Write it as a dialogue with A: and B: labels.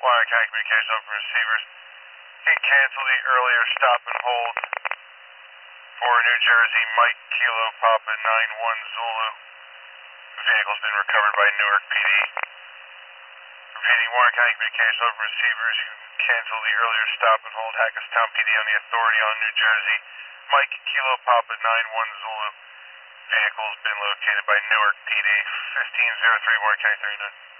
A: Warren County Communications from receivers. Can cancel the earlier stop and hold for New Jersey, Mike Kilo Papa 91 Zulu. Vehicle's been recovered by Newark PD. Repeating, Warren County Communications from receivers. You can cancel the earlier stop and hold. Hackettstown PD on the authority on New Jersey, Mike Kilo Papa 91 Zulu. Vehicle's been located by Newark PD 1503 Warren County 39.